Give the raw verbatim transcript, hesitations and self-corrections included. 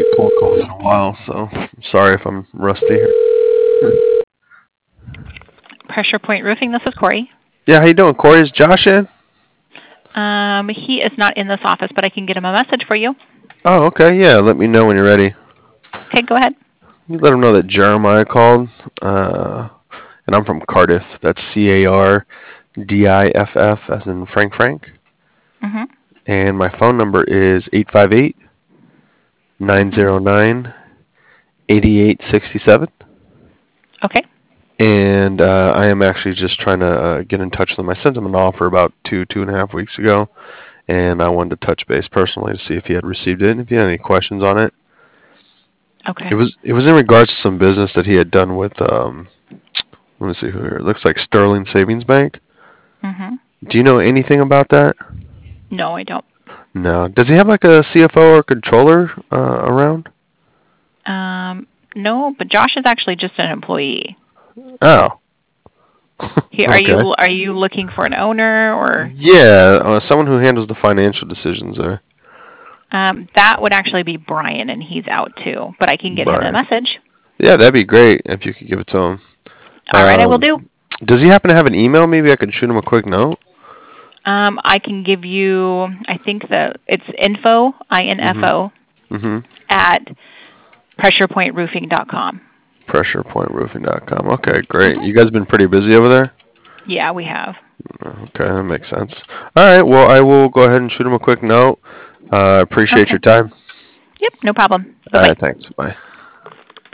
cold calls in a while, so I'm sorry if I'm rusty here. Pressure Point Roofing, this is Corey. Yeah, how you doing, Corey? Is Josh in? Um, he is not in this office, but I can get him a message for you. Oh, okay. Yeah, let me know when you're ready. Okay, go ahead. You let him know that Jeremiah called, uh, and I'm from Cardiff. That's C A R D I F F, as in Frank Frank. Mm-hmm. And my phone number is eight five eight, nine zero nine, eight eight six seven. Okay. And uh, I am actually just trying to uh, get in touch with him. I sent him an offer about two, two and a half weeks ago, and I wanted to touch base personally to see if he had received it and if he had any questions on it. Okay. It was it was in regards to some business that he had done with, um, let me see who here. It looks like Sterling Savings Bank. Mm-hmm. Do you know anything about that? No, I don't. No. Does he have like a C F O or controller uh, around? Um, no, but Josh is actually just an employee. Oh. He, are Okay. you are you looking for an owner or? Yeah, uh, someone who handles the financial decisions there. Um, that would actually be Brian, and he's out too. But I can get him a Brian. message. Yeah, that'd be great if you could give it to him. All right, I will Um, do. does he happen to have an email? Maybe I could shoot him a quick note. Um, I can give you. I think the it's info I N F O Mm-hmm. at pressure point roofing dot com. pressure point roofing dot com. Okay, great. You guys been pretty busy over there? Yeah, we have. Okay, that makes sense. All right, well, I will go ahead and shoot him a quick note. I uh, appreciate Okay. your time. Yep, no problem. All Bye-bye. right, thanks. Bye.